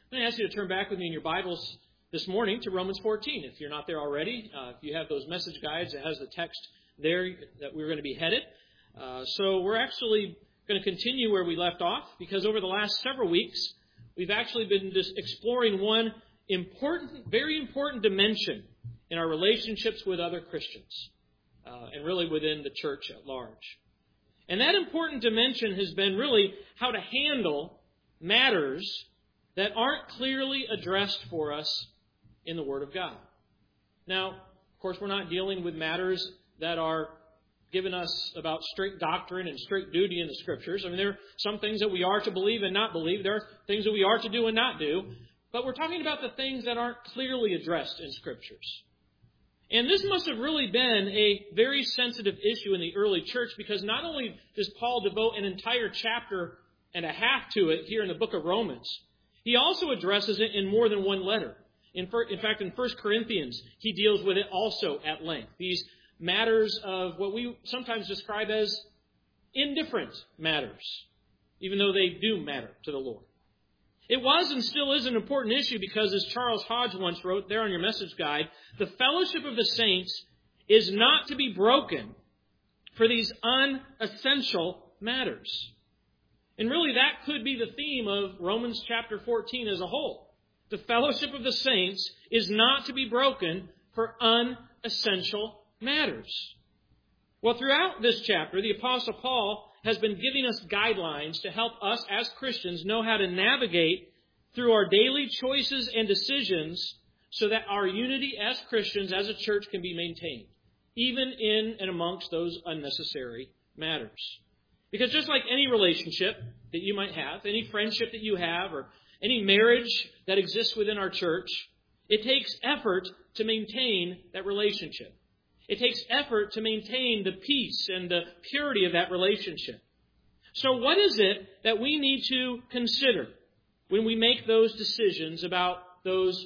I'm going to ask you to turn back with me in your Bibles this morning to Romans 14. If you're not there already, if you have those message guides, it has the text there that we're going to be headed. So we're actually going to continue where we left off, because over the last several weeks, we've actually been just exploring one very important dimension in our relationships with other Christians, and really within the church at large. And that important dimension has been really how to handle matters that aren't clearly addressed for us in the Word of God. Now, of course, we're not dealing with matters that are given us about strict doctrine and strict duty in the Scriptures. I mean, there are some things that we are to believe and not believe. There are things that we are to do and not do. But we're talking about the things that aren't clearly addressed in Scriptures. And this must have really been a very sensitive issue in the early church, because not only does Paul devote an entire chapter and a half to it here in the book of Romans, he also addresses it in more than one letter. In fact, in 1 Corinthians, he deals with it also at length. These matters of what we sometimes describe as indifferent matters, even though they do matter to the Lord. It was and still is an important issue because, as Charles Hodge once wrote there on your message guide, the fellowship of the saints is not to be broken for these unessential matters. And really, that could be the theme of Romans chapter 14 as a whole. The fellowship of the saints is not to be broken for unessential matters. Well, throughout this chapter, the Apostle Paul has been giving us guidelines to help us as Christians know how to navigate through our daily choices and decisions so that our unity as Christians, as a church, can be maintained, even in and amongst those unnecessary matters. Because just like any relationship that you might have, any friendship that you have, or any marriage that exists within our church, it takes effort to maintain that relationship. It takes effort to maintain the peace and the purity of that relationship. So what is it that we need to consider when we make those decisions about those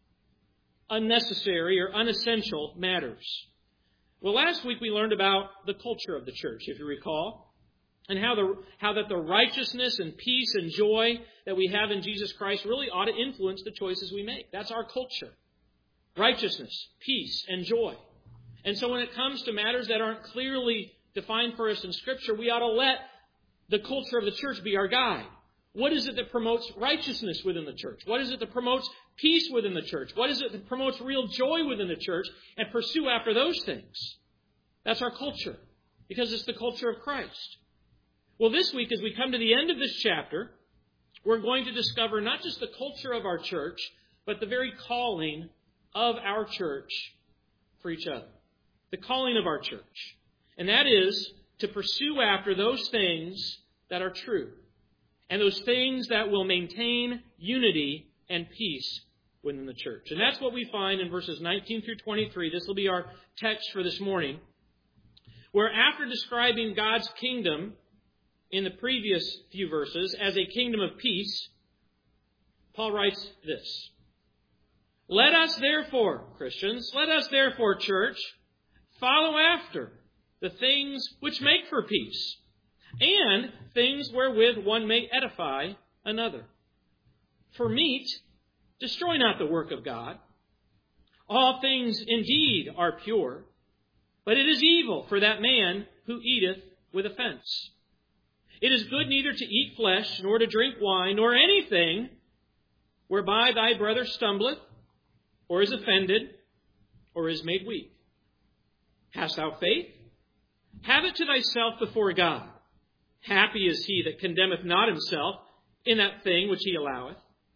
unnecessary or unessential matters? Well, last week we learned about the culture of the church, if you recall, and how that the righteousness and peace and joy that we have in Jesus Christ really ought to influence the choices we make. That's our culture. Righteousness, peace, and joy. And so when it comes to matters that aren't clearly defined for us in Scripture, we ought to let the culture of the church be our guide. What is it that promotes righteousness within the church? What is it that promotes peace within the church? What is it that promotes real joy within the church? And pursue after those things. That's our culture, because it's the culture of Christ. Well, this week, as we come to the end of this chapter, we're going to discover not just the culture of our church, but the very calling of our church for each other. The calling of our church. And that is to pursue after those things that are true. And those things that will maintain unity and peace within the church. And that's what we find in verses 19 through 23. This will be our text for this morning. Where after describing God's kingdom in the previous few verses as a kingdom of peace, Paul writes this: Let us therefore, Christians, church, follow after the things which make for peace, and things wherewith one may edify another. For meat, destroy not the work of God. All things indeed are pure, but it is evil for that man who eateth with offense. It is good neither to eat flesh, nor to drink wine, nor anything whereby thy brother stumbleth, or is offended, or is made weak. Hast thou faith? Have it to thyself before God. Happy is he that condemneth not himself in that thing which he alloweth.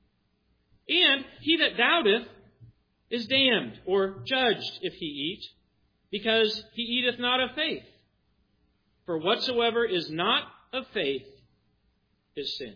And he that doubteth is damned, or judged if he eat, because he eateth not of faith. For whatsoever is not of faith is sin.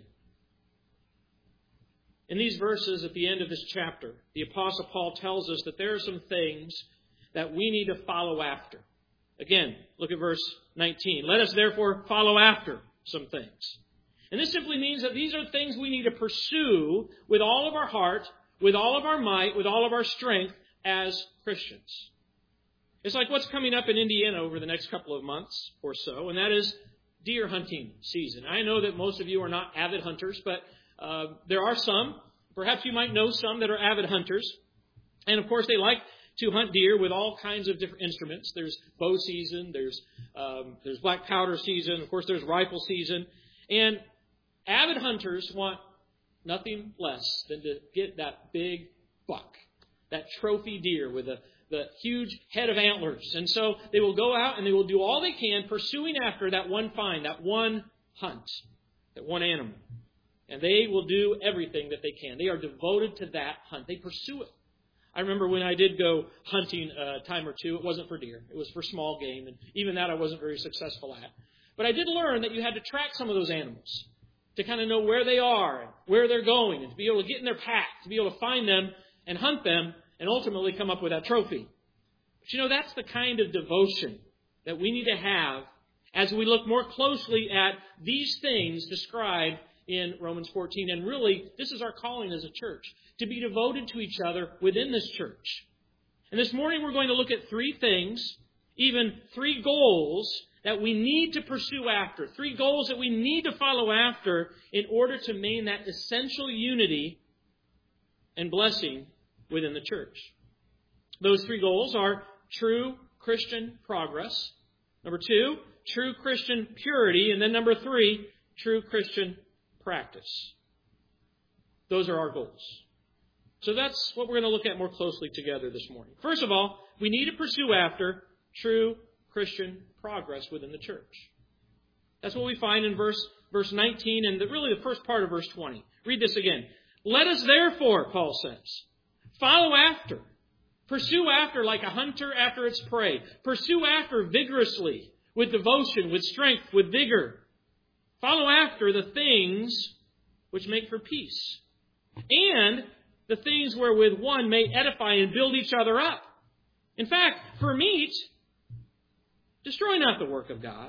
In these verses at the end of this chapter, the Apostle Paul tells us that there are some things that we need to follow after. Again, look at verse 19. Let us therefore follow after some things. And this simply means that these are things we need to pursue with all of our heart, with all of our might, with all of our strength as Christians. It's like what's coming up in Indiana over the next couple of months or so, and that is deer hunting season. I know that most of you are not avid hunters, but there are some Perhaps you might know some that are avid hunters. And of course, they like to hunt deer with all kinds of different instruments. There's bow season, there's black powder season, of course there's rifle season. And avid hunters want nothing less than to get that big buck, that trophy deer with the huge head of antlers. And so they will go out and they will do all they can pursuing after that one find, that one hunt, that one animal. And they will do everything that they can. They are devoted to that hunt. They pursue it. I remember when I did go hunting a time or two, it wasn't for deer. It was for small game. And even that I wasn't very successful at. But I did learn that you had to track some of those animals to kind of know where they are and where they're going and to be able to get in their pack, to be able to find them and hunt them and ultimately come up with that trophy. But that's the kind of devotion that we need to have as we look more closely at these things described in Romans 14. And really, this is our calling as a church, to be devoted to each other within this church. And this morning we're going to look at 3 things, even 3 goals that we need to pursue after, 3 goals that we need to follow after in order to maintain that essential unity and blessing within the church. Those 3 goals are true Christian progress. Number 2, true Christian purity. And then number 3, true Christian practice. Those are our goals. So that's what we're going to look at more closely together this morning. First of all, we need to pursue after true Christian progress within the church. That's what we find in verse 19 and really the first part of verse 20. Read this again. Let us therefore, Paul says, follow after. Pursue after like a hunter after its prey. Pursue after vigorously, with devotion, with strength, with vigor. Follow after the things which make for peace, and the things wherewith one may edify and build each other up. In fact, for meat, destroy not the work of God.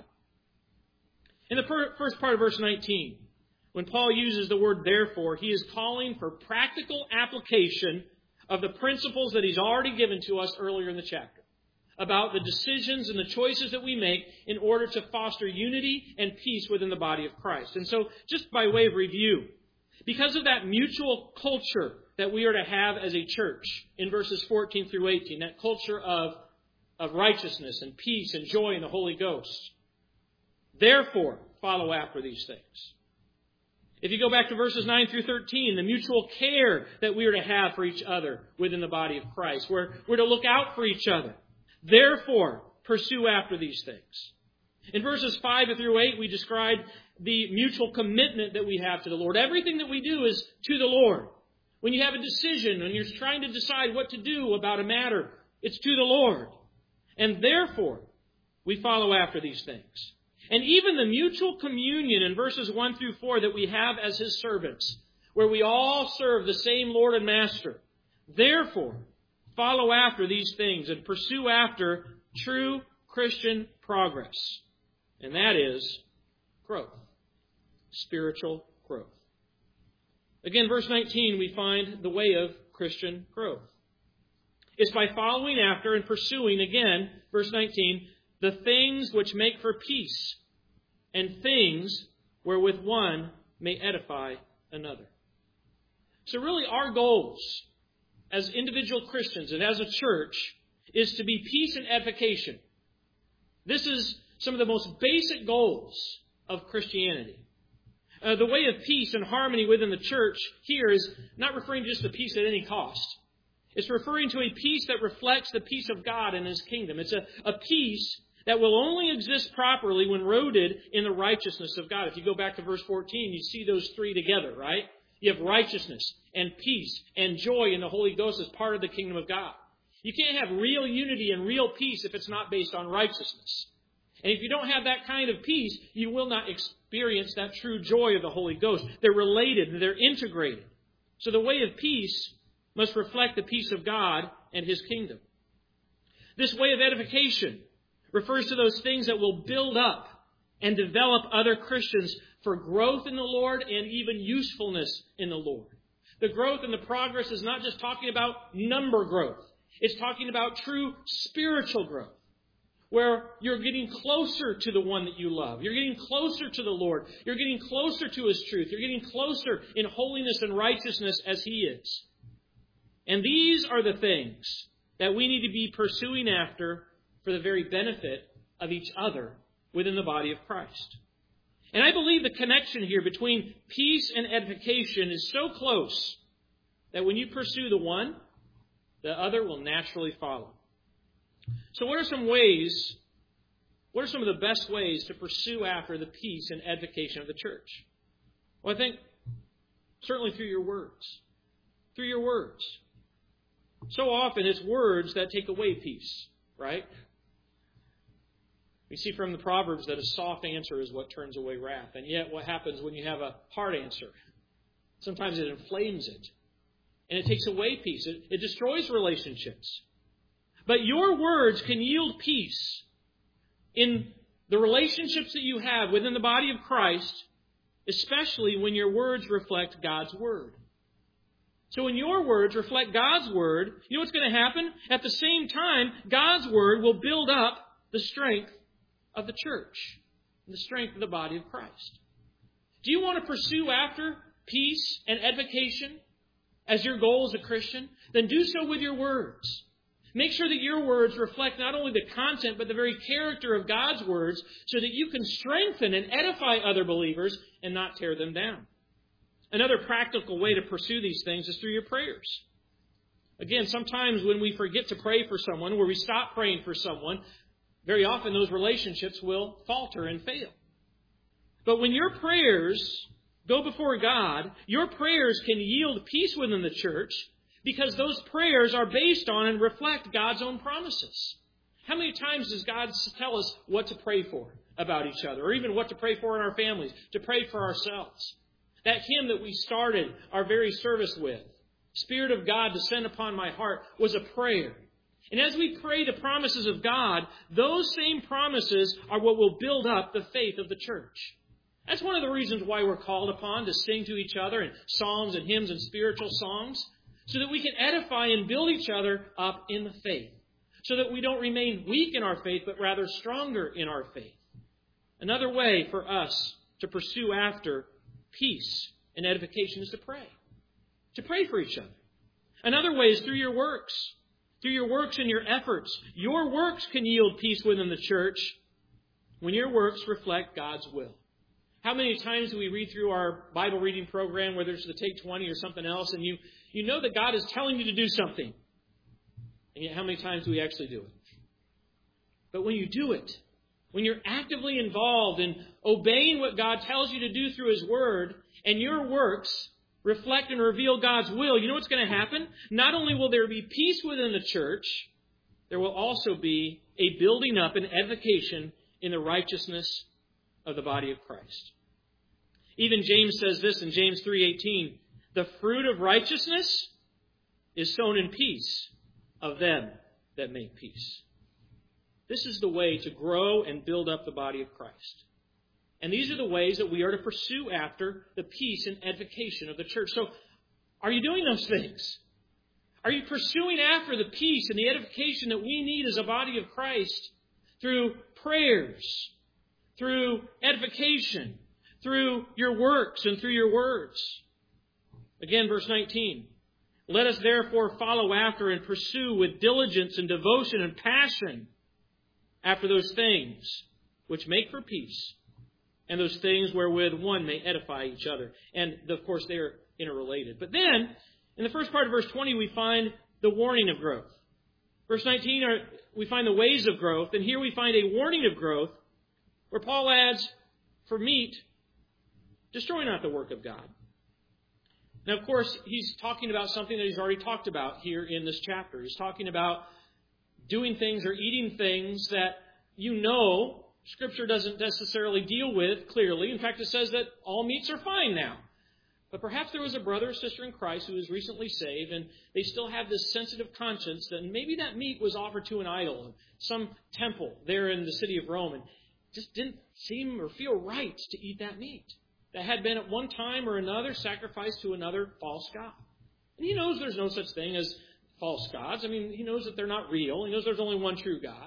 In the first part of verse 19, when Paul uses the word therefore, he is calling for practical application of the principles that he's already given to us earlier in the chapter, about the decisions and the choices that we make in order to foster unity and peace within the body of Christ. And so, just by way of review, because of that mutual culture that we are to have as a church in verses 14 through 18, that culture of righteousness and peace and joy in the Holy Ghost, therefore, follow after these things. If you go back to verses 9 through 13, the mutual care that we are to have for each other within the body of Christ, we're to look out for each other. Therefore, pursue after these things. In verses 5 through 8, we describe the mutual commitment that we have to the Lord. Everything that we do is to the Lord. When you have a decision, when you're trying to decide what to do about a matter, it's to the Lord. And therefore, we follow after these things. And even the mutual communion in verses 1 through 4 that we have as His servants, where we all serve the same Lord and Master. Therefore, follow after these things and pursue after true Christian progress. And that is growth. Spiritual growth. Again, verse 19, we find the way of Christian growth. It's by following after and pursuing, again, verse 19, the things which make for peace and things wherewith one may edify another. So really our goals as individual Christians and as a church is to be peace and edification. This is some of the most basic goals of Christianity. The way of peace and harmony within the church here is not referring to just the peace at any cost. It's referring to a peace that reflects the peace of God and His kingdom. It's a peace that will only exist properly when rooted in the righteousness of God. If you go back to verse 14, you see those 3 together, right? You have righteousness and peace and joy in the Holy Ghost as part of the kingdom of God. You can't have real unity and real peace if it's not based on righteousness. And if you don't have that kind of peace, you will not experience that true joy of the Holy Ghost. They're related and they're integrated. So the way of peace must reflect the peace of God and His kingdom. This way of edification refers to those things that will build up and develop other Christians for growth in the Lord and even usefulness in the Lord. The growth and the progress is not just talking about number growth. It's talking about true spiritual growth. where you're getting closer to the one that you love. You're getting closer to the Lord. You're getting closer to His truth. You're getting closer in holiness and righteousness as He is. And these are the things that we need to be pursuing after for the very benefit of each other within the body of Christ. And I believe the connection here between peace and edification is so close that when you pursue the one, the other will naturally follow. So what are some of the best ways to pursue after the peace and edification of the church? Well, I think certainly through your words. Through your words. So often it's words that take away peace, right? We see from the Proverbs that a soft answer is what turns away wrath. And yet what happens when you have a hard answer? Sometimes it inflames it. And it takes away peace. It destroys relationships. But your words can yield peace in the relationships that you have within the body of Christ, especially when your words reflect God's Word. So when your words reflect God's Word, you know what's going to happen? At the same time, God's Word will build up the strength of the church, the strength of the body of Christ. Do you want to pursue after peace and edification as your goal as a Christian? Then do so with your words. Make sure that your words reflect not only the content, but the very character of God's words so that you can strengthen and edify other believers and not tear them down. Another practical way to pursue these things is through your prayers. Again, sometimes when we forget to pray for someone, where we stop praying for someone, very often those relationships will falter and fail. But when your prayers go before God, your prayers can yield peace within the church because those prayers are based on and reflect God's own promises. How many times does God tell us what to pray for about each other, or even what to pray for in our families, to pray for ourselves? That hymn that we started our very service with, Spirit of God, descend upon my heart, was a prayer. And as we pray the promises of God, those same promises are what will build up the faith of the church. That's one of the reasons why we're called upon to sing to each other in psalms and hymns and spiritual songs, so that we can edify and build each other up in the faith, so that we don't remain weak in our faith, but rather stronger in our faith. Another way for us to pursue after peace and edification is to pray for each other. Another way is through your works. Through your works and your efforts. Your works can yield peace within the church when your works reflect God's will. How many times do we read through our Bible reading program, whether it's the Take 20 or something else, and you know that God is telling you to do something, and yet how many times do we actually do it? But when you do it, when you're actively involved in obeying what God tells you to do through His Word, and your works reflect and reveal God's will, you know what's going to happen? Not only will there be peace within the church, there will also be a building up and edification in the righteousness of the body of Christ. Even James says this in James 3:18, the fruit of righteousness is sown in peace of them that make peace. This is the way to grow and build up the body of Christ. And these are the ways that we are to pursue after the peace and edification of the church. So, are you doing those things? Are you pursuing after the peace and the edification that we need as a body of Christ through prayers, through edification, through your works, and through your words? Again, verse 19. Let us therefore follow after and pursue with diligence and devotion and passion after those things which make for peace, and those things wherewith one may edify each other. And, of course, they are interrelated. But then, in the first part of verse 20, we find the warning of growth. Verse 19, we find the ways of growth. And here we find a warning of growth, where Paul adds, for meat, destroy not the work of God. Now, of course, he's talking about something that he's already talked about here in this chapter. He's talking about doing things or eating things that you know Scripture doesn't necessarily deal with clearly. In fact, it says that all meats are fine now. But perhaps there was a brother or sister in Christ who was recently saved, and they still have this sensitive conscience that maybe that meat was offered to an idol, some temple there in the city of Rome, and just didn't seem or feel right to eat that meat that had been at one time or another sacrificed to another false god. And he knows there's no such thing as false gods. I mean, he knows that they're not real. He knows there's only one true God.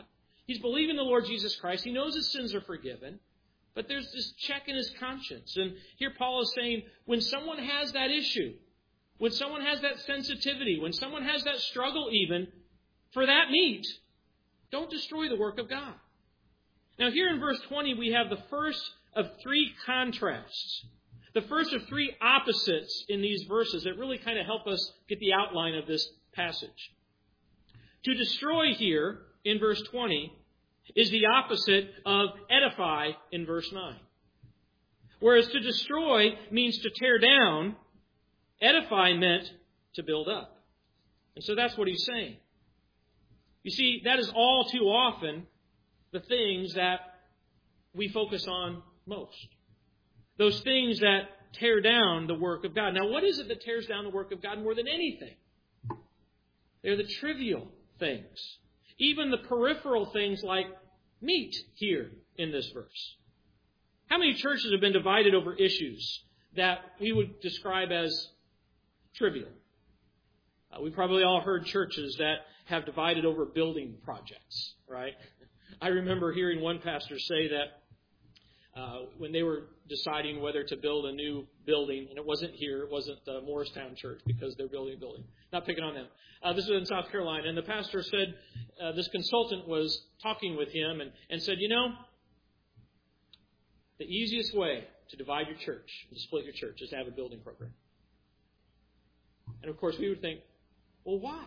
He's believing the Lord Jesus Christ. He knows his sins are forgiven. But there's this check in his conscience. And here Paul is saying, when someone has that issue, when someone has that sensitivity, when someone has that struggle even for that meat, don't destroy the work of God. Now here in verse 20, we have the first of three contrasts. The first of three opposites in these verses that really kind of help us get the outline of this passage. To destroy here in verse 20 is the opposite of edify in verse 9. Whereas to destroy means to tear down, edify meant to build up. And so that's what he's saying. You see, that is all too often the things that we focus on most. Those things that tear down the work of God. Now, what is it that tears down the work of God more than anything? They're the trivial things. Even the peripheral things like meat here in this verse. How many churches have been divided over issues that we would describe as trivial? We've probably all heard churches that have divided over building projects, right? I remember hearing one pastor say that when they were deciding whether to build a new building, and it wasn't here, it wasn't Morristown Church because they're building a building. Not picking on them. This was in South Carolina, and the pastor said, this consultant was talking with him and said, the easiest way to divide your church, to split your church, is to have a building program. And of course we would think, well, why?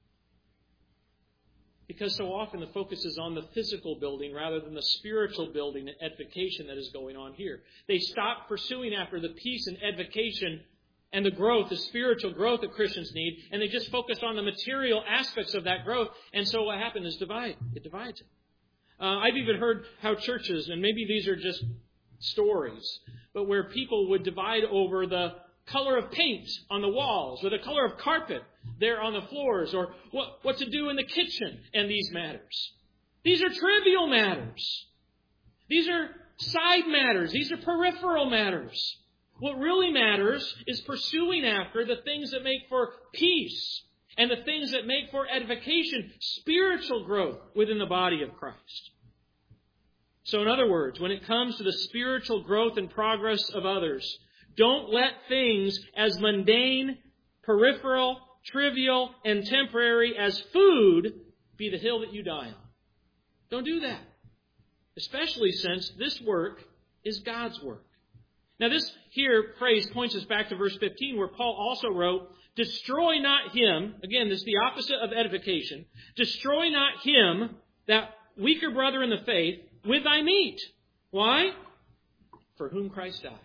Because so often the focus is on the physical building rather than the spiritual building and edification that is going on here. They stop pursuing after the peace and edification and the growth, the spiritual growth that Christians need, and they just focus on the material aspects of that growth. And so what happened is it divides it. I've even heard how churches, and maybe these are just stories, but where people would divide over the color of paint on the walls, or the color of carpet there on the floors, or what to do in the kitchen, and these matters. These are trivial matters. These are side matters. These are peripheral matters. What really matters is pursuing after the things that make for peace and the things that make for edification, spiritual growth within the body of Christ. So in other words, when it comes to the spiritual growth and progress of others, don't let things as mundane, peripheral, trivial, and temporary as food be the hill that you die on. Don't do that. Especially since this work is God's work. Now this here phrase points us back to verse 15 where Paul also wrote, destroy not him, again this is the opposite of edification, destroy not him, that weaker brother in the faith, with thy meat. Why? For whom Christ died.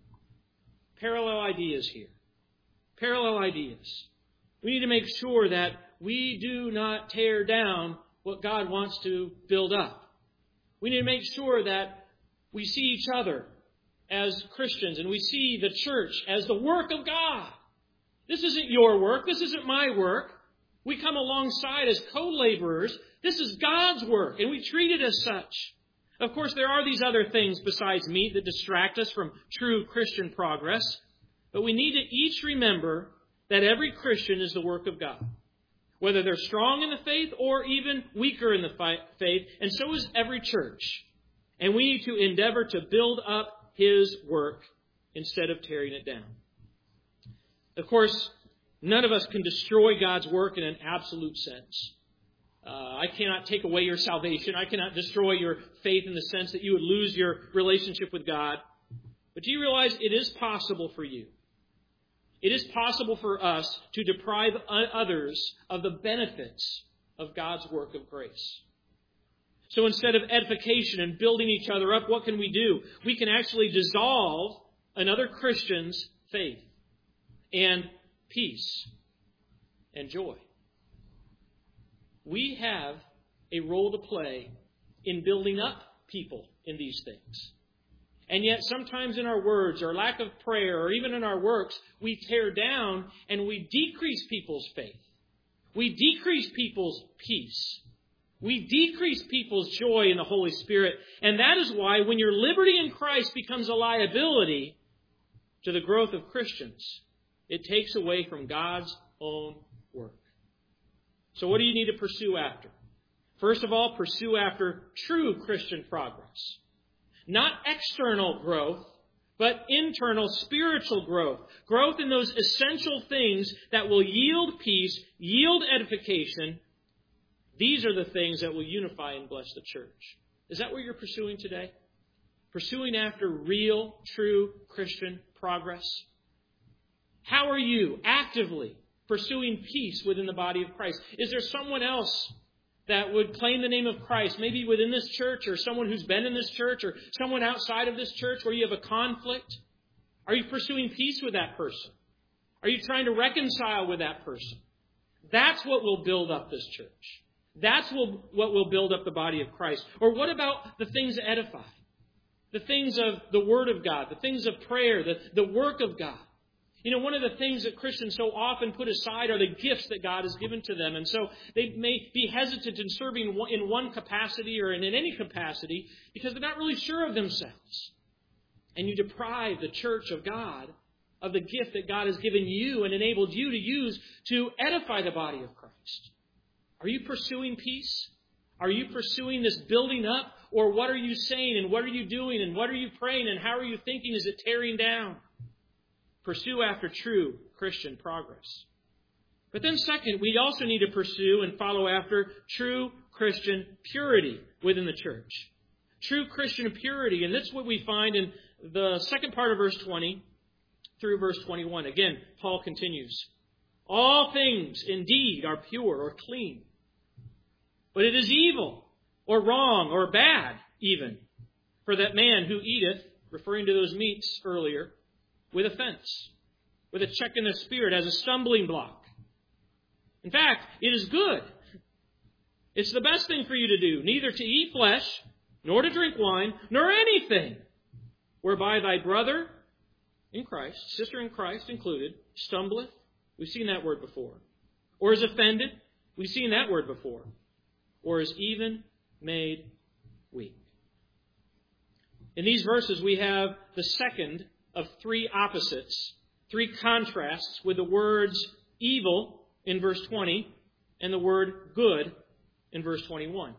Parallel ideas here. Parallel ideas. We need to make sure that we do not tear down what God wants to build up. We need to make sure that we see each other as Christians and we see the church as the work of God. This isn't your work. This isn't my work. We come alongside as co-laborers. This is God's work, and we treat it as such. Of course, there are these other things besides meat that distract us from true Christian progress. But we need to each remember that every Christian is the work of God. Whether they're strong in the faith or even weaker in the faith. And so is every church. And we need to endeavor to build up His work instead of tearing it down. Of course, none of us can destroy God's work in an absolute sense. I cannot take away your salvation. I cannot destroy your faith in the sense that you would lose your relationship with God. But do you realize it is possible for you? It is possible for us to deprive others of the benefits of God's work of grace. So instead of edification and building each other up, what can we do? We can actually dissolve another Christian's faith and peace and joy. We have a role to play in building up people in these things. And yet sometimes in our words or lack of prayer or even in our works, we tear down and we decrease people's faith. We decrease people's peace. We decrease people's joy in the Holy Spirit. And that is why when your liberty in Christ becomes a liability to the growth of Christians, it takes away from God's own work. So what do you need to pursue after? First of all, pursue after true Christian progress. Not external growth, but internal spiritual growth. Growth in those essential things that will yield peace, yield edification. These are the things that will unify and bless the church. Is that what you're pursuing today? Pursuing after real, true Christian progress? How are you actively pursuing peace within the body of Christ? Is there someone else that would claim the name of Christ, maybe within this church, or someone who's been in this church, or someone outside of this church where you have a conflict? Are you pursuing peace with that person? Are you trying to reconcile with that person? That's what will build up this church. That's what will build up the body of Christ. Or what about the things that edify? The things of the Word of God, the things of prayer, the work of God. You know, one of the things that Christians so often put aside are the gifts that God has given to them. And so they may be hesitant in serving in one capacity or in any capacity because they're not really sure of themselves. And you deprive the church of God of the gift that God has given you and enabled you to use to edify the body of Christ. Are you pursuing peace? Are you pursuing this building up? Or what are you saying and what are you doing and what are you praying and how are you thinking? Is it tearing down? Pursue after true Christian progress. But then second, we also need to pursue and follow after true Christian purity within the church. True Christian purity. And that's what we find in the second part of verse 20 through verse 21. Again, Paul continues. All things indeed are pure or clean. But it is evil or wrong or bad even for that man who eateth, referring to those meats earlier, with offense, with a check in the spirit as a stumbling block. In fact, it is good. It's the best thing for you to do, neither to eat flesh, nor to drink wine, nor anything, whereby thy brother in Christ, sister in Christ included, stumbleth. We've seen that word before. Or is offended. We've seen that word before. Or is even made weak. In these verses, we have the second of three opposites, three contrasts with the words evil in verse 20 and the word good in verse 21.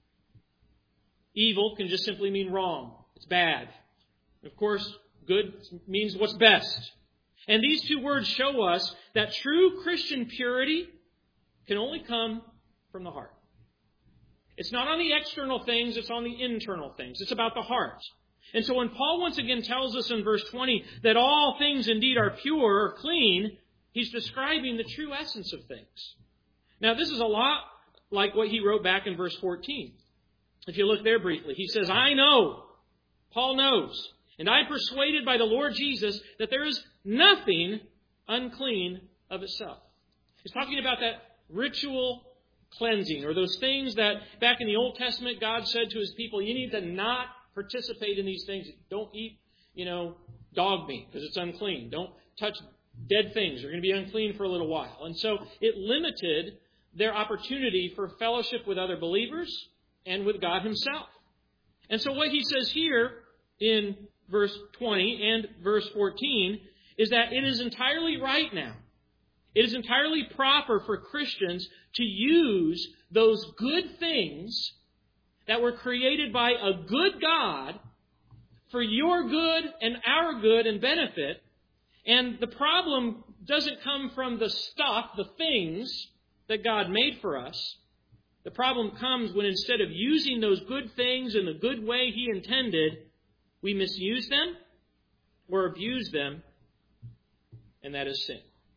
Evil can just simply mean wrong. It's bad. Of course, good means what's best. And these two words show us that true Christian purity can only come from the heart. It's not on the external things, it's on the internal things. It's about the heart. And so when Paul once again tells us in verse 20 that all things indeed are pure or clean, he's describing the true essence of things. Now, this is a lot like what he wrote back in verse 14. If you look there briefly, he says, I know, Paul knows, and I'm persuaded by the Lord Jesus that there is nothing unclean of itself. He's talking about that ritual cleansing, or those things that back in the Old Testament God said to his people, you need to not participate in these things. Don't eat, dog meat because it's unclean. Don't touch dead things. You're going to be unclean for a little while. And so it limited their opportunity for fellowship with other believers and with God himself. And so what he says here in verse 20 and verse 14 is that it is entirely right now. It is entirely proper for Christians to use those good things that were created by a good God for your good and our good and benefit. And the problem doesn't come from the stuff, the things that God made for us. The problem comes when instead of using those good things in the good way he intended, we misuse them or abuse them, and that is sin.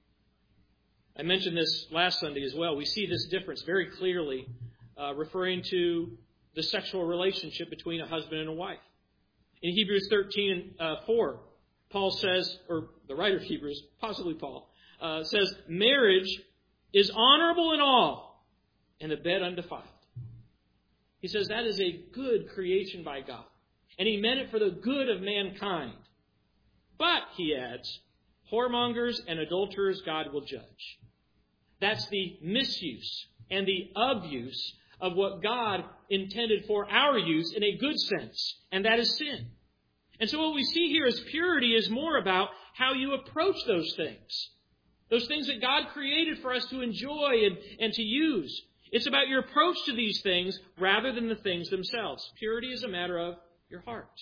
I mentioned this last Sunday as well. We see this difference very clearly referring to the sexual relationship between a husband and a wife. In Hebrews 13:4, Paul says, or the writer of Hebrews, possibly Paul, says, marriage is honorable in all, and the bed undefiled. He says that is a good creation by God. And he meant it for the good of mankind. But, he adds, whoremongers and adulterers God will judge. That's the misuse and the abuse of what God intended for our use in a good sense, and that is sin. And so what we see here is purity is more about how you approach those things that God created for us to enjoy and to use. It's about your approach to these things rather than the things themselves. Purity is a matter of your heart.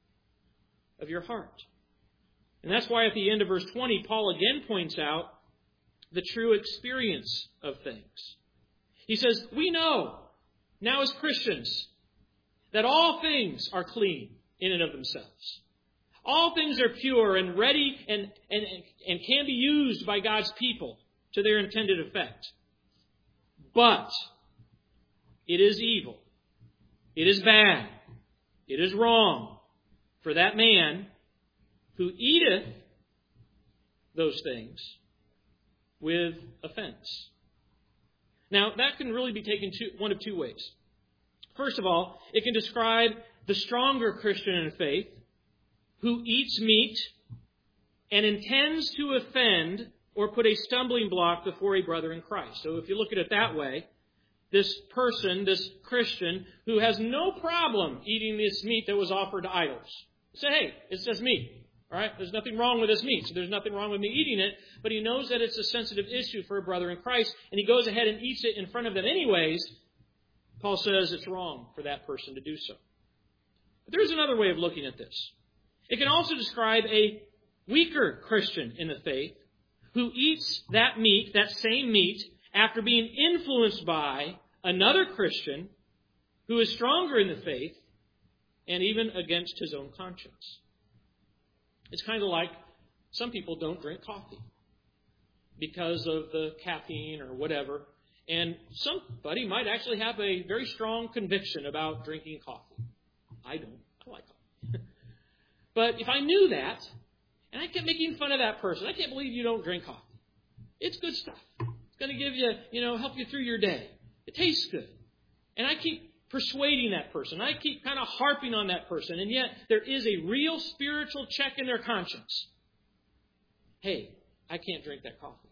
Of your heart. And that's why at the end of verse 20, Paul again points out the true experience of things. He says, we know now as Christians that all things are clean in and of themselves. All things are pure and ready and can be used by God's people to their intended effect. But it is evil. It is bad. It is wrong for that man who eateth those things with offense. Now, that can really be taken one of two ways. First of all, it can describe the stronger Christian in faith who eats meat and intends to offend or put a stumbling block before a brother in Christ. So if you look at it that way, this person, this Christian, who has no problem eating this meat that was offered to idols. Say, hey, it's just meat. All right? There's nothing wrong with this meat, so there's nothing wrong with me eating it. But he knows that it's a sensitive issue for a brother in Christ, and he goes ahead and eats it in front of them anyways. Paul says it's wrong for that person to do so. But there's another way of looking at this. It can also describe a weaker Christian in the faith who eats that meat, that same meat, after being influenced by another Christian who is stronger in the faith and even against his own conscience. It's kind of like some people don't drink coffee because of the caffeine or whatever. And somebody might actually have a very strong conviction about drinking coffee. I don't. I like coffee. But if I knew that, and I kept making fun of that person, I can't believe you don't drink coffee. It's good stuff. It's going to give you, help you through your day. It tastes good. And I keep persuading that person. I keep kind of harping on that person. And yet there is a real spiritual check in their conscience. Hey, I can't drink that coffee.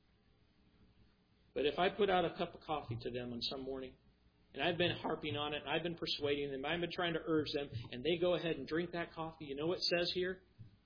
But if I put out a cup of coffee to them on some morning, and I've been harping on it, and I've been persuading them, I've been trying to urge them, and they go ahead and drink that coffee, you know what it says here?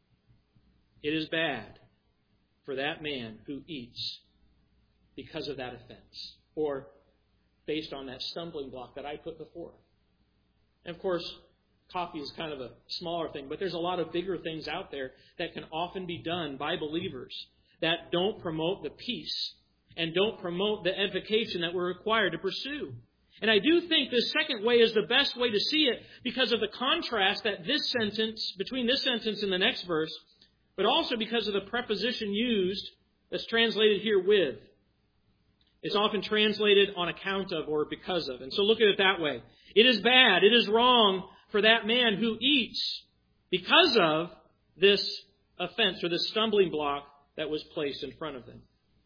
It is bad for that man who eats because of that offense, or based on that stumbling block that I put before. And of course, coffee is kind of a smaller thing, but there's a lot of bigger things out there that can often be done by believers that don't promote the peace and don't promote the edification that we're required to pursue. And I do think this second way is the best way to see it because of the contrast that this sentence, between this sentence and the next verse, but also because of the preposition used that's translated here with. It's often translated on account of or because of. And so look at it that way. It is bad, it is wrong for that man who eats because of this offense or this stumbling block that was placed in front of them.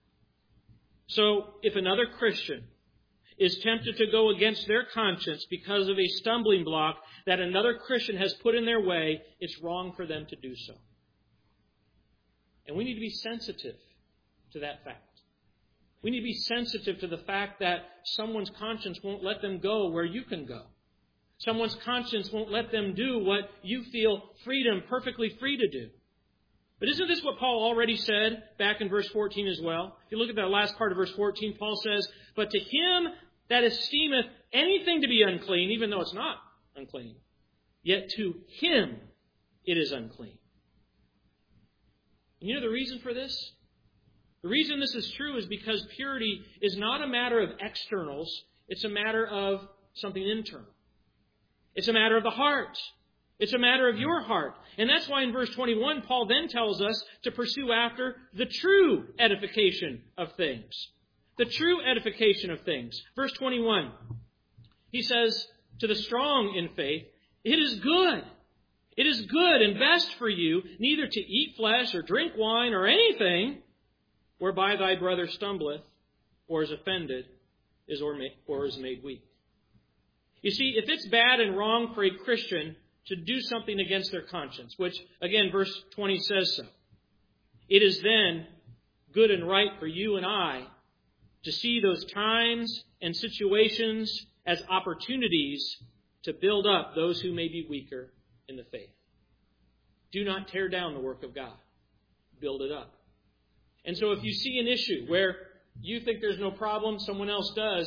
So if another Christian is tempted to go against their conscience because of a stumbling block that another Christian has put in their way, it's wrong for them to do so. And we need to be sensitive to that fact. We need to be sensitive to the fact that someone's conscience won't let them go where you can go. Someone's conscience won't let them do what you feel perfectly free to do. But isn't this what Paul already said back in verse 14 as well? If you look at that last part of verse 14, Paul says, "But to him that esteemeth anything to be unclean, even though it's not unclean, yet to him it is unclean." And you know the reason for this? The reason this is true is because purity is not a matter of externals. It's a matter of something internal. It's a matter of the heart. It's a matter of your heart. And that's why in verse 21, Paul then tells us to pursue after the true edification of things. The true edification of things. Verse 21, he says to the strong in faith, "It is good. It is good and best for you neither to eat flesh or drink wine or anything whereby thy brother stumbleth or is offended or is made weak." You see, if it's bad and wrong for a Christian to do something against their conscience, which, again, verse 20 says so, it is then good and right for you and I to see those times and situations as opportunities to build up those who may be weaker in the faith. Do not tear down the work of God. Build it up. And so if you see an issue where you think there's no problem, someone else does,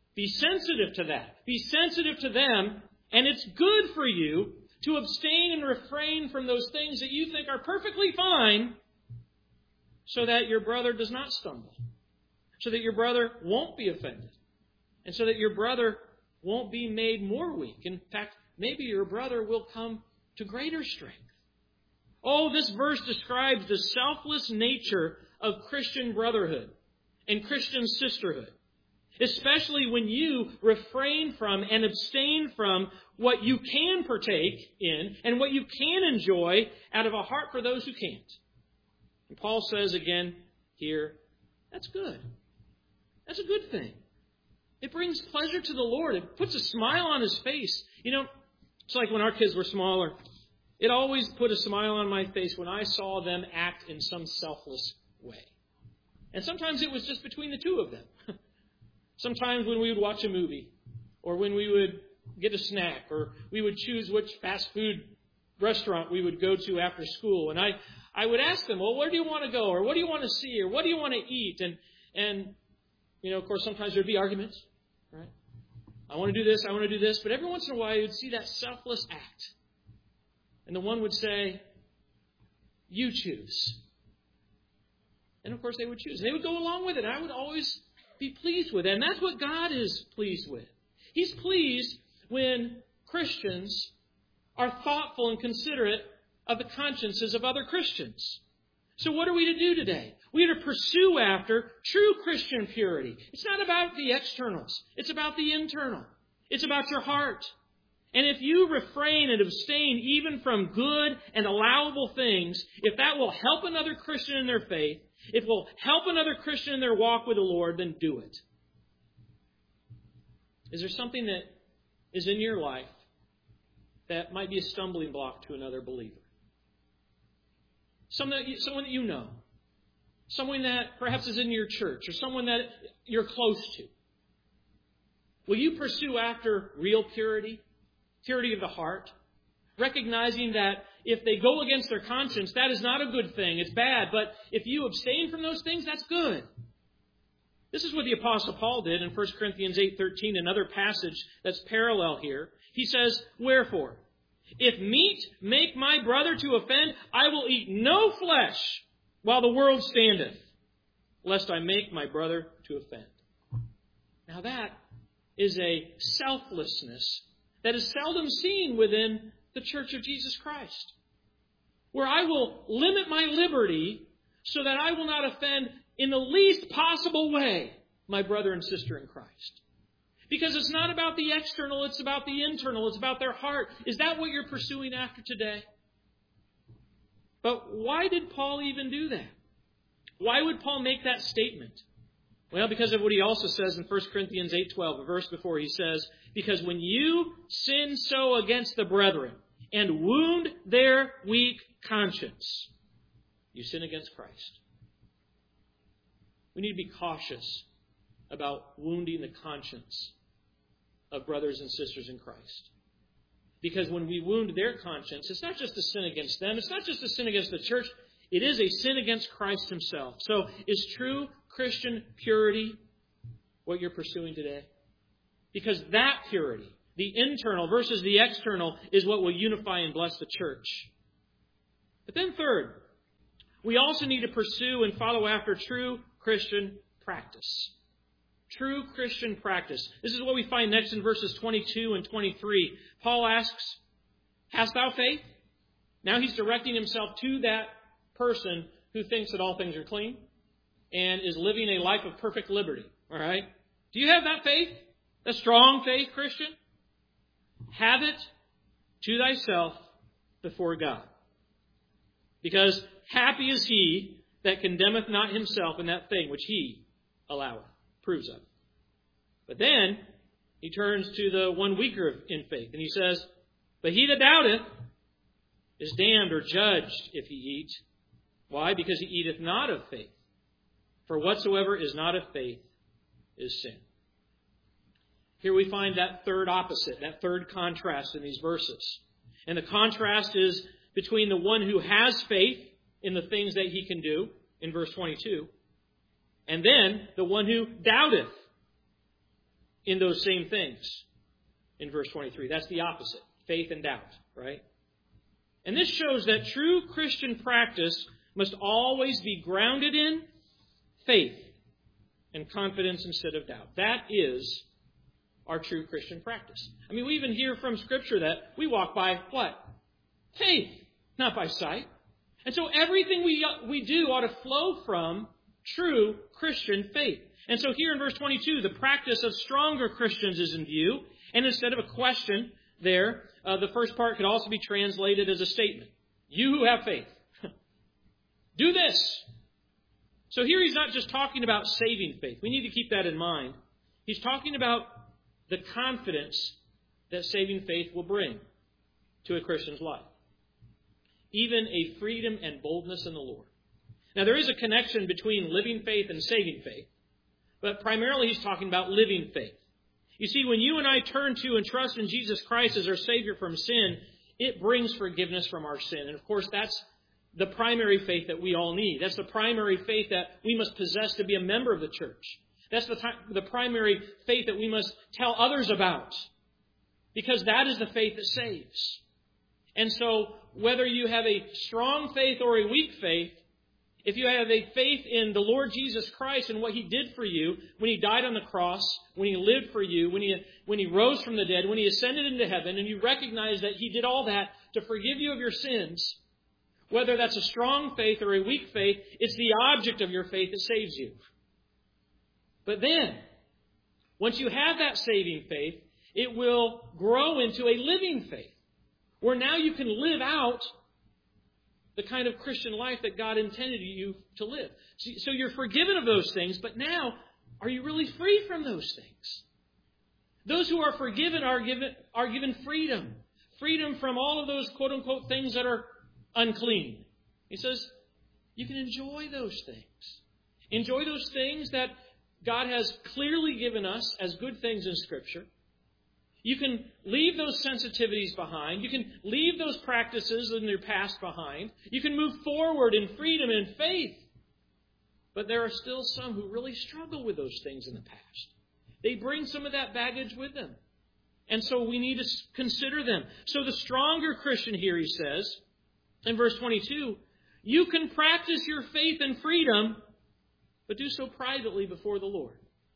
Be sensitive to that. Be sensitive to them, and it's good for you to abstain and refrain from those things that you think are perfectly fine so that your brother does not stumble, so that your brother won't be offended, and so that your brother won't be made more weak. In fact, maybe your brother will come to greater strength. Oh, this verse describes the selfless nature of Christian brotherhood and Christian sisterhood, especially when you refrain from and abstain from what you can partake in and what you can enjoy out of a heart for those who can't. And Paul says again here, that's good. That's a good thing. It brings pleasure to the Lord. It puts a smile on His face. You know, it's like when our kids were smaller. It always put a smile on my face when I saw them act in some selfless way. And sometimes it was just between the two of them. Sometimes when we would watch a movie, or when we would get a snack, or we would choose which fast food restaurant we would go to after school. And I would ask them, well, where do you want to go? Or what do you want to see? Or what do you want to eat? And you know, of course, sometimes there would be arguments, right? I want to do this, I want to do this. But every once in a while, you would see that selfless act. And the one would say, you choose. And of course, they would choose. And they would go along with it. I would always be pleased with it. And that's what God is pleased with. He's pleased when Christians are thoughtful and considerate of the consciences of other Christians. So what are we to do today? We are to pursue after true Christian purity. It's not about the externals. It's about the internal. It's about your heart. And if you refrain and abstain even from good and allowable things, if that will help another Christian in their faith, if it will help another Christian in their walk with the Lord, then do it. Is there something that is in your life that might be a stumbling block to another believer? Someone that you know. Someone that perhaps is in your church, or someone that you're close to. Will you pursue after real purity? Purity of the heart, recognizing that if they go against their conscience, that is not a good thing. It's bad. But if you abstain from those things, that's good. This is what the Apostle Paul did in 1 Corinthians 8:13, another passage that's parallel here. He says, wherefore, if meat make my brother to offend, I will eat no flesh while the world standeth, lest I make my brother to offend. Now that is a selflessness that is seldom seen within the Church of Jesus Christ, where I will limit my liberty so that I will not offend in the least possible way my brother and sister in Christ. Because it's not about the external, it's about the internal, it's about their heart. Is that what you're pursuing after today? But why did Paul even do that? Why would Paul make that statement? Well, because of what he also says in 1 Corinthians 8:12, a verse before, he says, because when you sin so against the brethren and wound their weak conscience, you sin against Christ. We need to be cautious about wounding the conscience of brothers and sisters in Christ. Because when we wound their conscience, it's not just a sin against them. It's not just a sin against the church. It is a sin against Christ Himself. So is true Christian purity what you're pursuing today? Because that purity, the internal versus the external, is what will unify and bless the church. But then third, we also need to pursue and follow after true Christian practice. True Christian practice. This is what we find next in verses 22 and 23. Paul asks, hast thou faith? Now he's directing himself to that person who thinks that all things are clean and is living a life of perfect liberty. All right? Do you have that faith? A strong faith, Christian? Have it to thyself before God. Because happy is he that condemneth not himself in that thing which he alloweth, approves of. But then he turns to the one weaker in faith, and he says, but he that doubteth is damned or judged if he eat. Why? Because he eateth not of faith. For whatsoever is not of faith is sin. Here we find that third opposite, that third contrast in these verses. And the contrast is between the one who has faith in the things that he can do, in verse 22, and then the one who doubteth in those same things in verse 23. That's the opposite. Faith and doubt, right? And this shows that true Christian practice must always be grounded in faith and confidence instead of doubt. That is our true Christian practice. I mean, we even hear from Scripture that we walk by what? Faith, not by sight. And so everything we do ought to flow from true Christian faith. And so here in verse 22, the practice of stronger Christians is in view. And instead of a question there, the first part could also be translated as a statement. You who have faith, do this. So here he's not just talking about saving faith. We need to keep that in mind. He's talking about the confidence that saving faith will bring to a Christian's life. Even a freedom and boldness in the Lord. Now, there is a connection between living faith and saving faith, but primarily he's talking about living faith. You see, when you and I turn to and trust in Jesus Christ as our Savior from sin, it brings forgiveness from our sin. And of course, that's the primary faith that we all need. That's the primary faith that we must possess to be a member of the church. That's the primary faith that we must tell others about, because that is the faith that saves. And so, whether you have a strong faith or a weak faith, if you have a faith in the Lord Jesus Christ and what He did for you when He died on the cross, when He lived for you, when He rose from the dead, when He ascended into heaven, and you recognize that He did all that to forgive you of your sins, whether that's a strong faith or a weak faith, it's the object of your faith that saves you. But then, once you have that saving faith, it will grow into a living faith, where now you can live out the kind of Christian life that God intended you to live. So you're forgiven of those things, but now, are you really free from those things? Those who are forgiven are given freedom. Freedom from all of those quote-unquote things that are unclean. He says, you can enjoy those things. Enjoy those things that God has clearly given us as good things in Scripture. You can leave those sensitivities behind. You can leave those practices in your past behind. You can move forward in freedom and faith. But there are still some who really struggle with those things in the past. They bring some of that baggage with them. And so we need to consider them. So the stronger Christian here, he says, in verse 22, you can practice your faith and freedom, but do so privately before the Lord.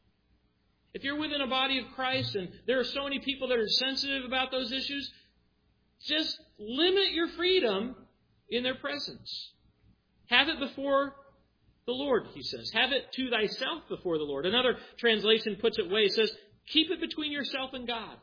If you're within a body of Christ and there are so many people that are sensitive about those issues, just limit your freedom in their presence. Have it before the Lord, he says. Have it to thyself before the Lord. Another translation puts it away. It says, keep it between yourself and God.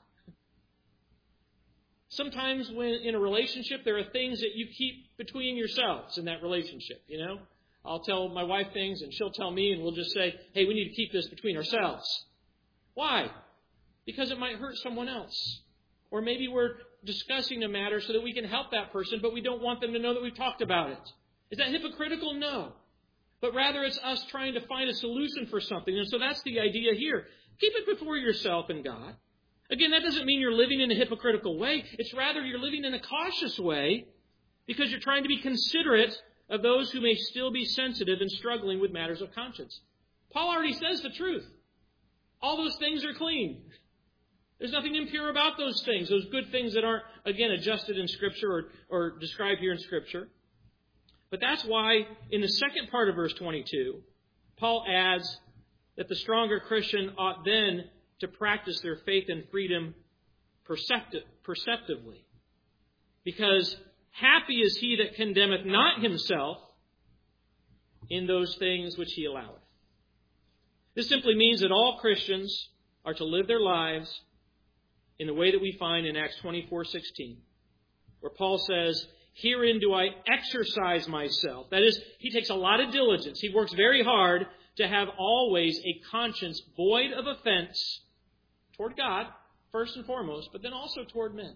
Sometimes when in a relationship, there are things that you keep between yourselves in that relationship, you know. I'll tell my wife things and she'll tell me, and we'll just say, hey, we need to keep this between ourselves. Why? Because it might hurt someone else. Or maybe we're discussing a matter so that we can help that person, but we don't want them to know that we've talked about it. Is that hypocritical? No. But rather it's us trying to find a solution for something. And so that's the idea here. Keep it before yourself and God. Again, that doesn't mean you're living in a hypocritical way. It's rather you're living in a cautious way because you're trying to be considerate of those who may still be sensitive and struggling with matters of conscience. Paul already says the truth. All those things are clean. There's nothing impure about those things, those good things that aren't, again, adjusted in Scripture or described here in Scripture. But that's why in the second part of verse 22, Paul adds that the stronger Christian ought then to practice their faith and freedom perceptively. Because happy is he that condemneth not himself in those things which he alloweth. This simply means that all Christians are to live their lives in the way that we find in Acts 24:16, where Paul says, herein do I exercise myself. That is, he takes a lot of diligence. He works very hard to have always a conscience void of offense toward God, first and foremost, but then also toward men.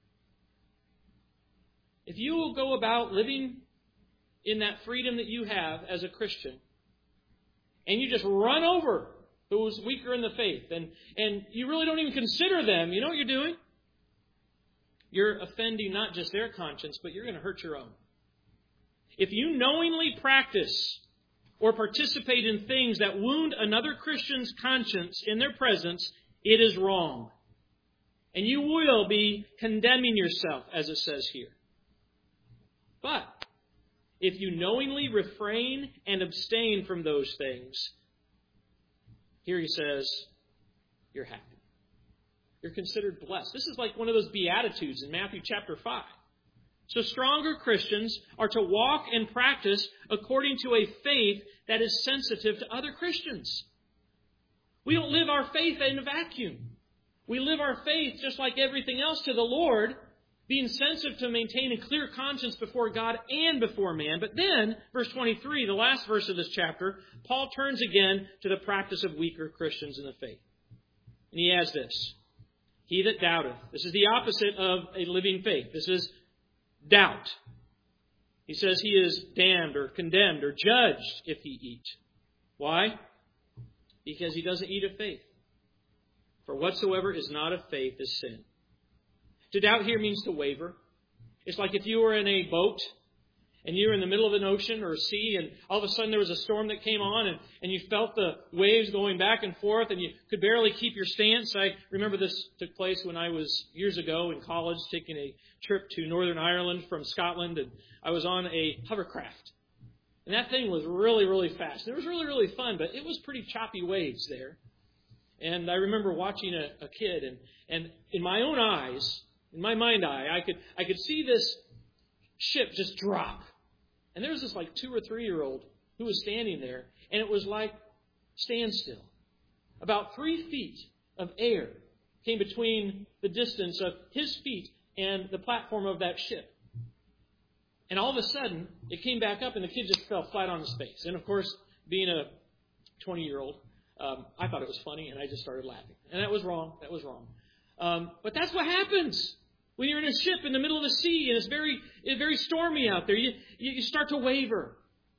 If you will go about living in that freedom that you have as a Christian, and you just run over those weaker in the faith, and you really don't even consider them, you know what you're doing? You're offending not just their conscience, but you're going to hurt your own. If you knowingly practice or participate in things that wound another Christian's conscience in their presence, it is wrong. And you will be condemning yourself, as it says here. But if you knowingly refrain and abstain from those things, here he says, you're happy. You're considered blessed. This is like one of those Beatitudes in Matthew chapter 5. So stronger Christians are to walk and practice according to a faith that is sensitive to other Christians. We don't live our faith in a vacuum. We live our faith just like everything else to the Lord, being sensitive to maintain a clear conscience before God and before man. But then, verse 23, the last verse of this chapter, Paul turns again to the practice of weaker Christians in the faith. And he adds this: he that doubteth. This is the opposite of a living faith. This is doubt. He says he is damned or condemned or judged if he eat. Why? Because he doesn't eat of faith. For whatsoever is not of faith is sin. To doubt here means to waver. It's like if you were in a boat and you were in the middle of an ocean or a sea, and all of a sudden there was a storm that came on, and you felt the waves going back and forth, and you could barely keep your stance. I remember this took place when I was years ago in college, taking a trip to Northern Ireland from Scotland, and I was on a hovercraft. And that thing was really, really fast. And it was really, really fun, but it was pretty choppy waves there. And I remember watching a kid, and in my own eyes, in my mind eye, I could see this ship just drop. And there was this like 2 or 3 year old who was standing there, and it was like standstill. About 3 feet of air came between the distance of his feet and the platform of that ship. And all of a sudden, it came back up, and the kid just fell flat on his face. And of course, being a 20-year-old, I thought it was funny, and I just started laughing. And that was wrong. That was wrong. But that's what happens when you're in a ship in the middle of the sea, and it's very stormy out there. You start to waver.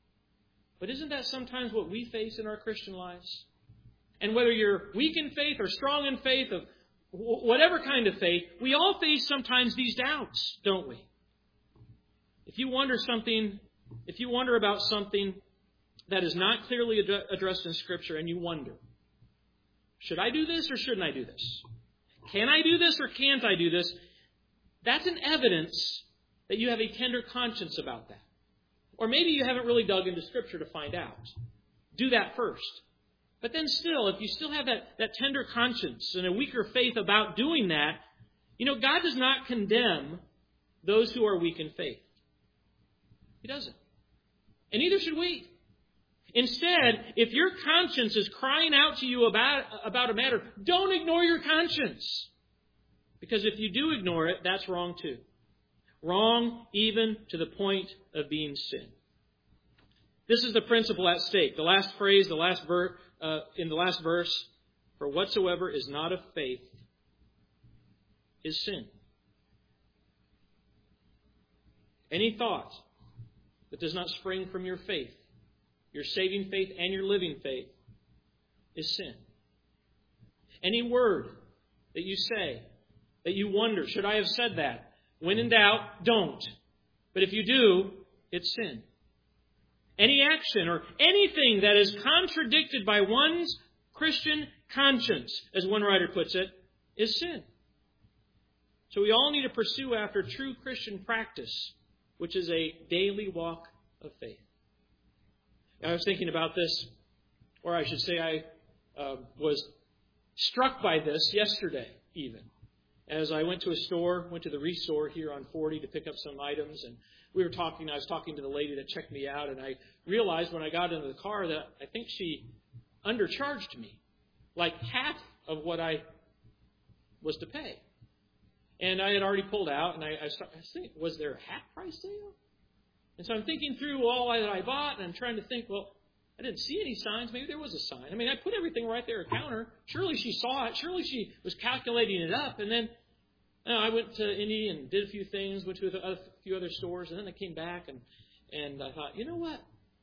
But isn't that sometimes what we face in our Christian lives? And whether you're weak in faith or strong in faith, of whatever kind of faith, we all face sometimes these doubts, don't we? If you wonder about something that is not clearly addressed in Scripture, and you wonder, should I do this or shouldn't I do this? Can I do this or can't I do this? That's an evidence that you have a tender conscience about that. Or maybe you haven't really dug into Scripture to find out. Do that first. But then still, if you still have that tender conscience and a weaker faith about doing that, God does not condemn those who are weak in faith. He doesn't. And neither should we. Instead, if your conscience is crying out to you about a matter, don't ignore your conscience. Because if you do ignore it, that's wrong too. Wrong even to the point of being sin. This is the principle at stake. The last phrase, in the last verse, for whatsoever is not of faith is sin. Any thought that does not spring from your faith, your saving faith and your living faith, is sin. Any word that you say, that you wonder, should I have said that? When in doubt, don't. But if you do, it's sin. Any action or anything that is contradicted by one's Christian conscience, as one writer puts it, is sin. So we all need to pursue after true Christian practice, which is a daily walk of faith. I was thinking about this, or I should say I was struck by this yesterday even. As I went to the Restore here on 40 to pick up some items, and I was talking to the lady that checked me out, and I realized when I got into the car that I think she undercharged me, like half of what I was to pay. And I had already pulled out, and I was thinking, was there a half price sale? And so I'm thinking through all that I bought, and I'm trying to think, well, I didn't see any signs. Maybe there was a sign. I mean, I put everything right there at the counter. Surely she saw it. Surely she was calculating it up. And then I went to Indy and did a few things, went to a few other stores, and then I came back, and I thought, you know what?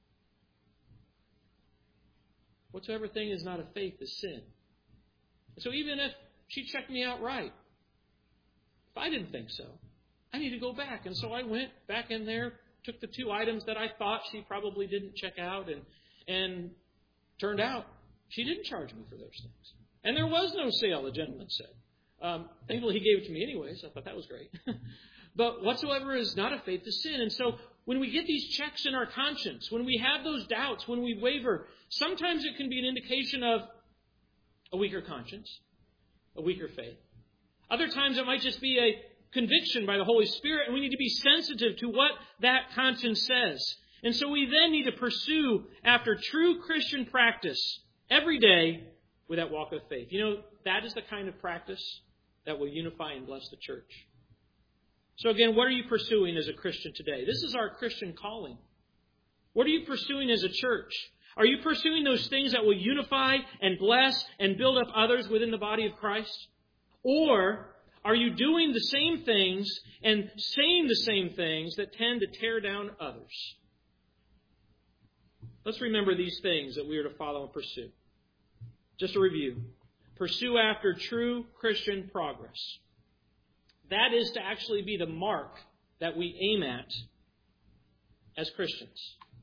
Whatsoever thing is not of faith is sin. And so even if she checked me out right, if I didn't think so, I need to go back. And so I went back in there, took the 2 items that I thought she probably didn't check out, and turned out she didn't charge me for those things. And there was no sale, the gentleman said. Thankfully, he gave it to me anyways. I thought that was great. But whatsoever is not of faith is sin. And so when we get these checks in our conscience, when we have those doubts, when we waver, sometimes it can be an indication of a weaker conscience, a weaker faith. Other times it might just be a conviction by the Holy Spirit, and we need to be sensitive to what that conscience says. And so we then need to pursue after true Christian practice every day with that walk of faith. You know, that is the kind of practice that will unify and bless the church. So again, what are you pursuing as a Christian today? This is our Christian calling. What are you pursuing as a church? Are you pursuing those things that will unify and bless and build up others within the body of Christ? Or are you doing the same things and saying the same things that tend to tear down others? Let's remember these things that we are to follow and pursue. Just a review. Pursue after true Christian progress. That is to actually be the mark that we aim at as Christians.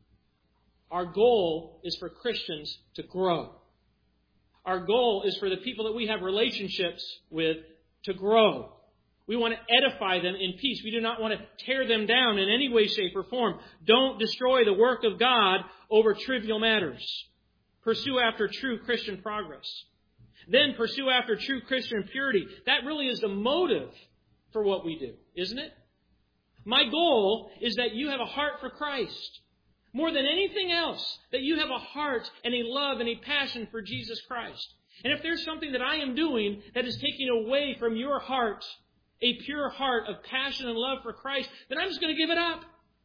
Our goal is for Christians to grow. Our goal is for the people that we have relationships with to grow. We want to edify them in peace. We do not want to tear them down in any way, shape, or form. Don't destroy the work of God over trivial matters. Pursue after true Christian progress. Then pursue after true Christian purity. That really is the motive for what we do, isn't it? My goal is that you have a heart for Christ. More than anything else, that you have a heart and a love and a passion for Jesus Christ. And if there's something that I am doing that is taking away from your heart, a pure heart of passion and love for Christ, then I'm just going to give it up.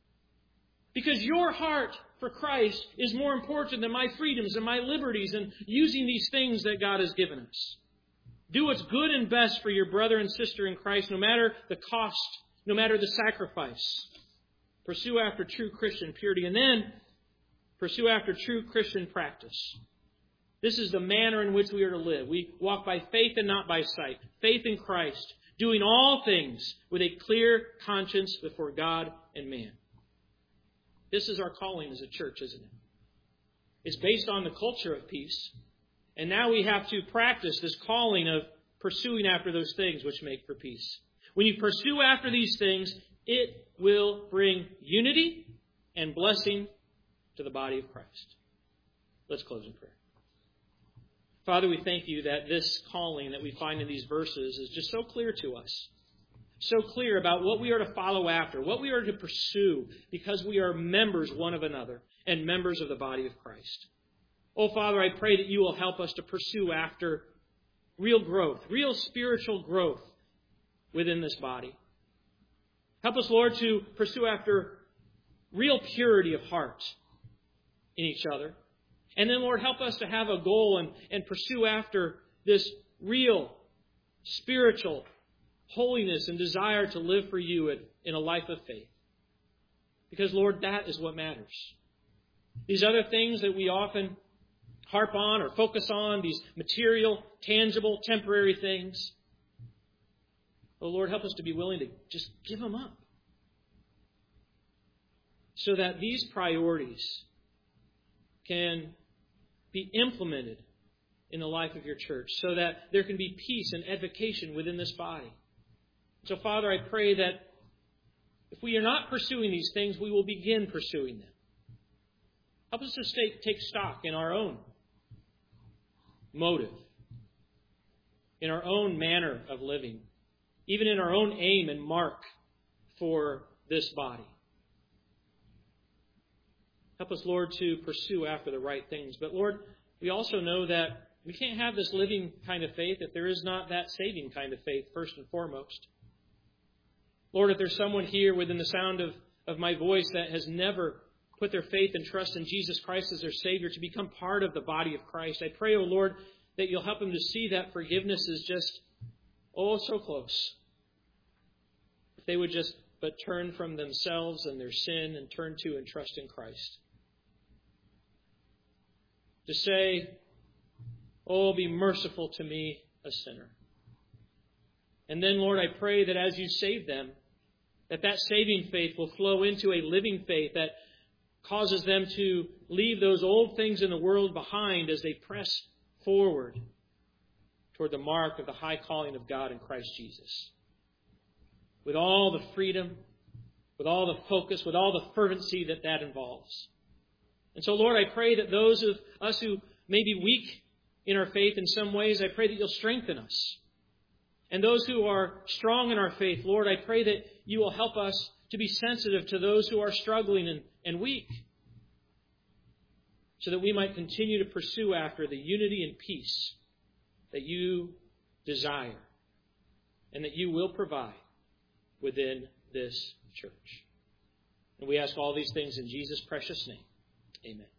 Because your heart for Christ is more important than my freedoms and my liberties and using these things that God has given us. Do what's good and best for your brother and sister in Christ, no matter the cost, no matter the sacrifice. Pursue after true Christian purity. And then pursue after true Christian practice. This is the manner in which we are to live. We walk by faith and not by sight. Faith in Christ. Doing all things with a clear conscience before God and man. This is our calling as a church, isn't it? It's based on the culture of peace. And now we have to practice this calling of pursuing after those things which make for peace. When you pursue after these things, it will bring unity and blessing to the body of Christ. Let's close in prayer. Father, we thank you that this calling that we find in these verses is just so clear to us. So clear about what we are to follow after, what we are to pursue, because we are members one of another and members of the body of Christ. Oh, Father, I pray that you will help us to pursue after real growth, real spiritual growth within this body. Help us, Lord, to pursue after real purity of heart in each other. And then, Lord, help us to have a goal and pursue after this real spiritual holiness and desire to live for you in a life of faith. Because, Lord, that is what matters. These other things that we often harp on or focus on, these material, tangible, temporary things. Oh, Lord, help us to be willing to just give them up. So that these priorities can be implemented in the life of your church. So that there can be peace and edification within this body. So, Father, I pray that if we are not pursuing these things, we will begin pursuing them. Help us to take stock in our own motive, in our own manner of living, even in our own aim and mark for this body. Help us, Lord, to pursue after the right things. But, Lord, we also know that we can't have this living kind of faith if there is not that saving kind of faith, first and foremost. Lord, if there's someone here within the sound of my voice that has never put their faith and trust in Jesus Christ as their Savior to become part of the body of Christ, I pray, O Lord, that you'll help them to see that forgiveness is just, so close. If they would just but turn from themselves and their sin and turn to and trust in Christ. To say, be merciful to me, a sinner. And then, Lord, I pray that as you save them, that saving faith will flow into a living faith that causes them to leave those old things in the world behind as they press forward toward the mark of the high calling of God in Christ Jesus. With all the freedom, with all the focus, with all the fervency that involves. And so, Lord, I pray that those of us who may be weak in our faith in some ways, I pray that you'll strengthen us. And those who are strong in our faith, Lord, I pray that you will help us to be sensitive to those who are struggling and weak, so that we might continue to pursue after the unity and peace that you desire and that you will provide within this church. And we ask all these things in Jesus' precious name. Amen.